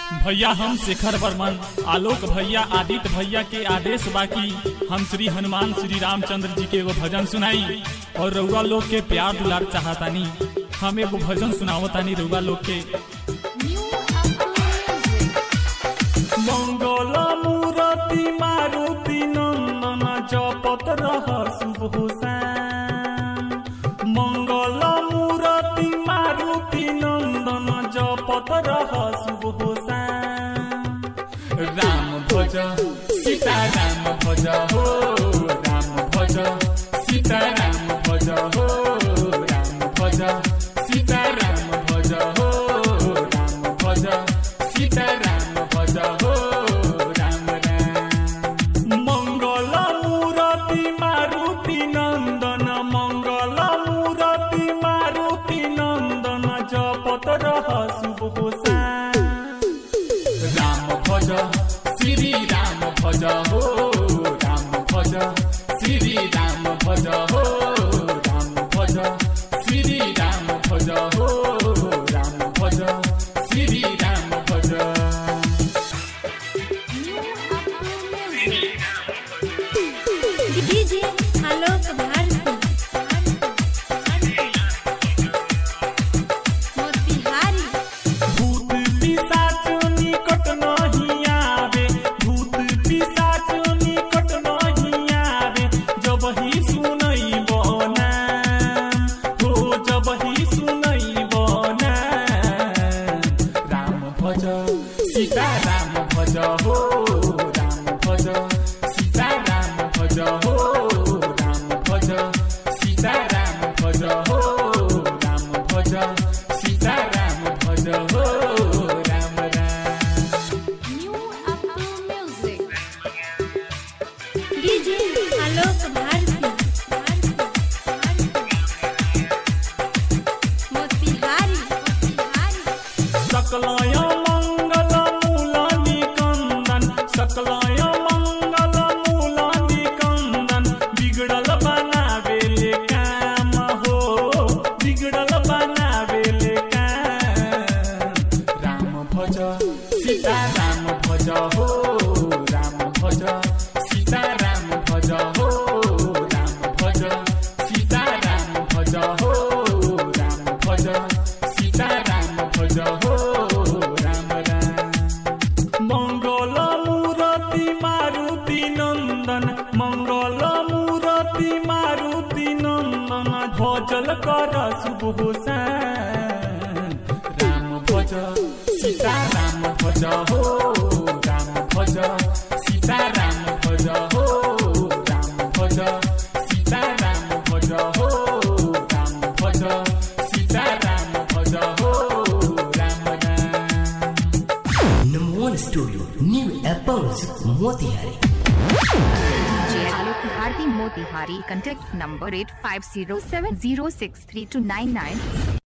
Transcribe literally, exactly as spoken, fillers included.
भैया हम शेखर वर्मन आलोक भैया आदित्य भैया के आदेश बाकी हम श्री हनुमान श्री रामचंद्र जी के एगो भजन सुनाई और रउआ लोग के प्यार दुलार चाहतानी। हम एगो भजन सुनावतानी रउआ लोग के। मंगल मूर्ति मारुति नंदन जपत रह शुभ हुसैन। मंगल मूर्ति मारुति नंदन जपत रह शुभ हुसैन। राम भज सीता राम भज हो राम भज सीता राम भज हो राम भज सीता राम भज हो राम भज सीता राम भज हो राम राम। मंगल मूर्ति मारुति नंदन मंगल मूर्ति मारुति नंदन जपत रह शुभ हुसैन। राम भज श्री राम भज हो राम भज श्री राम भज हो राम भज श्री राम भज हो राम भज श्री राम भज। डीजे आलोक भारती मोतिहारी। भूत पिशाच निकट नहीं आवे भूत पिशाच निकट नहीं आवे जब ही सुनई बना हो जब ही सुनई बना। राम भज सीता राम भज हो राम भज सीता राम भज हो राम भज सीता राम भज हो राम भज सीता राम भज हो Ram Ram. New up music. DJ Alok Bharti Motihari. सकलय मंगल मूल निकंदन सकलय मंगल मूल निकंदन बिगड़ल बनावेले काम हो बिगड़ल बनावेले काम। राम भज सीता राम भज हो राम भज सीता राम भज हो राम भज सीता राम भज हो राम भज सीता राम भज हो राम राम। मंगल मूर्ति मारुति नंदन मंगल मूर्ति मारुति नंदन भजल कर शुभ हुसैन। राम भज सीता राम भज हो राम भज सीता राम भज हो राम भज सीता राम भज हो राम भज सीता राम भज हो Ram Ram. Number one studio, New Apples, Motihari. J. Alok Bharti Motihari. Contact number eight five zero seven zero six three two nine nine.